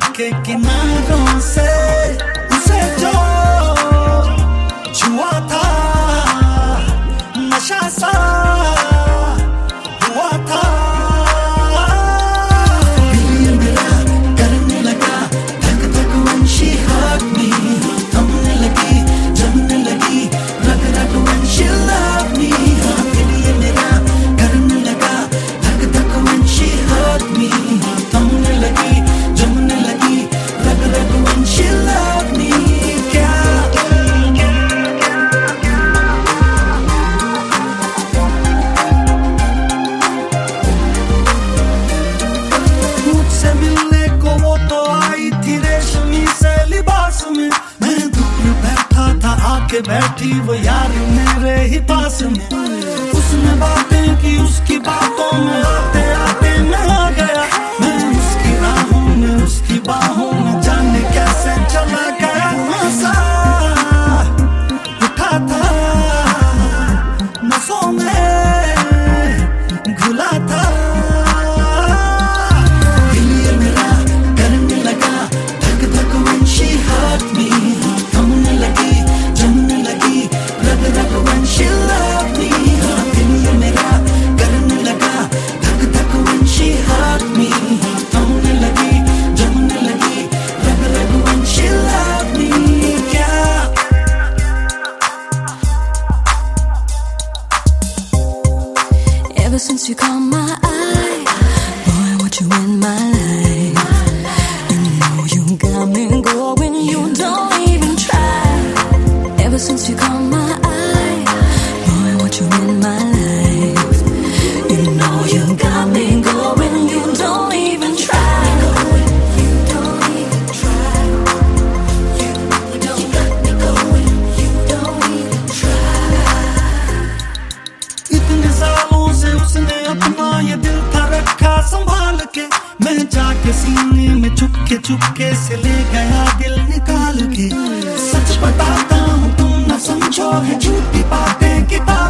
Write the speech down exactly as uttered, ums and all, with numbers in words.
के किनारों से उसे जो छुआ था नशा सा हुआ था। दिल मेरा करने लगा धक धक when she hurt me, थमने लगी जमने लगी रग रग when she loved me। दिल मेरा करने लगा धक धक when she hurt me, थमने लगी जमने लगी रग रग when she loved me। क्या मुझसे मिलने को वो तो आई थी रेशमी से लिबास में, मैं दूर बैठा था आके बैठी वो यार मेरे ही पास में। उसने बातें की उसकी बातों में आते आते मैं आ गया, मैं उसकी राहों में उसकी बाहों में जाने कैसे चला गया। नशा उठा था नसों में घुला था। दिल मेरा करने लगा धक धक when she hurt me, थमने लगी जमने लगी रग रग when she loved me। दिल मेरा करने लगा धक धक when she hurt me, थमने लगी जमने लगी रग रग when she loved me। क्या Ever since you caught my eye, boy, I want you in my life. You know you got me going, you don't even try. Ever since you caught my eye, boy, I want you in my life. You know you got me going, you don't even try. You don't even try. You don't got me going, you don't even try. इतने सालों से उसने अपना ये दिल था रखा संभाल के, मैं जाके सीने में चुपके चुपके से ले गया दिल निकाल के। सच बताता हूँ तुम न समझो है झूठी बातें किताब